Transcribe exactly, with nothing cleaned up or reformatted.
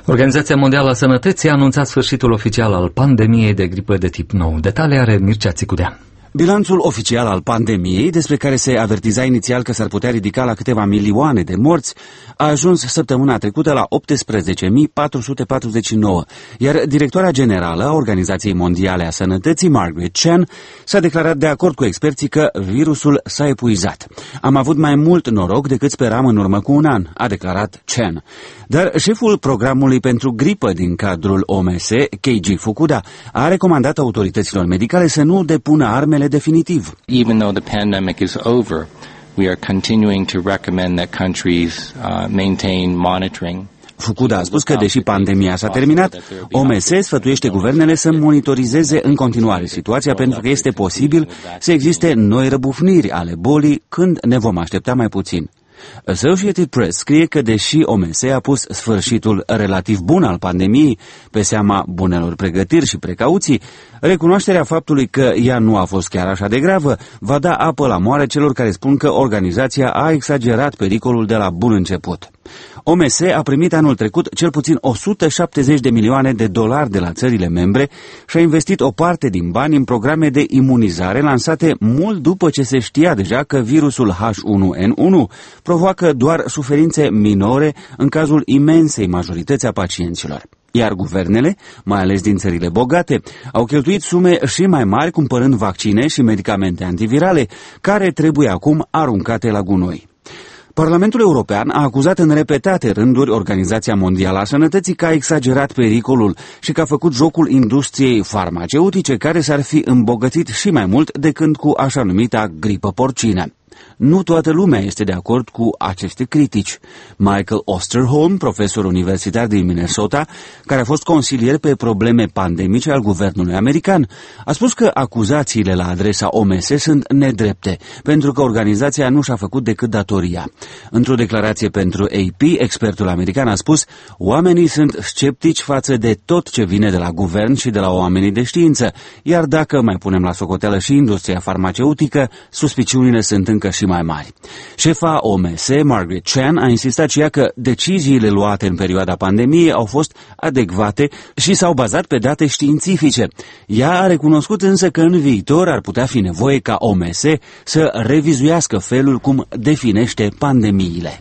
Organizația Mondială a Sănătății a anunțat sfârșitul oficial al pandemiei de gripă de tip nou. Detalii are Mircea Țicudea. Bilanțul oficial al pandemiei, despre care se avertiza inițial că s-ar putea ridica la câteva milioane de morți, a ajuns săptămâna trecută la optsprezece mii patru sute patruzeci și nouă, iar directoarea generală a Organizației Mondiale a Sănătății, Margaret Chan, s-a declarat de acord cu experții că virusul s-a epuizat. Am avut mai mult noroc decât speram în urmă cu un an, a declarat Chan. Dar șeful programului pentru gripă din cadrul O M S, Keiji Fukuda, a recomandat autorităților medicale să nu depună armele definitiv. Even though the pandemic is over, we are continuing to recommend that countries uh, maintain monitoring. Fukuda a spus că, deși pandemia s-a terminat, O M S sfătuiește guvernele să monitorizeze în continuare situația, pentru că este posibil să existe noi răbufniri ale bolii când ne vom aștepta mai puțin. Associated Press scrie că, deși O M S a pus sfârșitul relativ bun al pandemiei pe seama bunelor pregătiri și precauții, recunoașterea faptului că ea nu a fost chiar așa de gravă va da apă la moare celor care spun că organizația a exagerat pericolul de la bun început. O M S a primit anul trecut cel puțin o sută șaptezeci de milioane de dolari de la țările membre și a investit o parte din bani în programe de imunizare lansate mult după ce se știa deja că virusul H unu N unu provoacă doar suferințe minore în cazul imensei majorități a pacienților. Iar guvernele, mai ales din țările bogate, au cheltuit sume și mai mari cumpărând vaccine și medicamente antivirale, care trebuie acum aruncate la gunoi. Parlamentul European a acuzat în repetate rânduri Organizația Mondială a Sănătății că a exagerat pericolul și că a făcut jocul industriei farmaceutice, care s-ar fi îmbogățit și mai mult decât cu așa numita gripă porcină. Nu toată lumea este de acord cu aceste critici. Michael Osterholm, profesor universitar din Minnesota, care a fost consilier pe probleme pandemice al guvernului american, a spus că acuzațiile la adresa O M S sunt nedrepte, pentru că organizația nu și-a făcut decât datoria. Într-o declarație pentru A P, expertul american a spus: oamenii sunt sceptici față de tot ce vine de la guvern și de la oamenii de știință, iar dacă mai punem la socoteală și industria farmaceutică, suspiciunile sunt încă și mai mari. Șefa O M S, Margaret Chan, a insistat și ea că deciziile luate în perioada pandemiei au fost adecvate și s-au bazat pe date științifice. Ea a recunoscut însă că în viitor ar putea fi nevoie ca O M S să revizuiască felul cum definește pandemiile.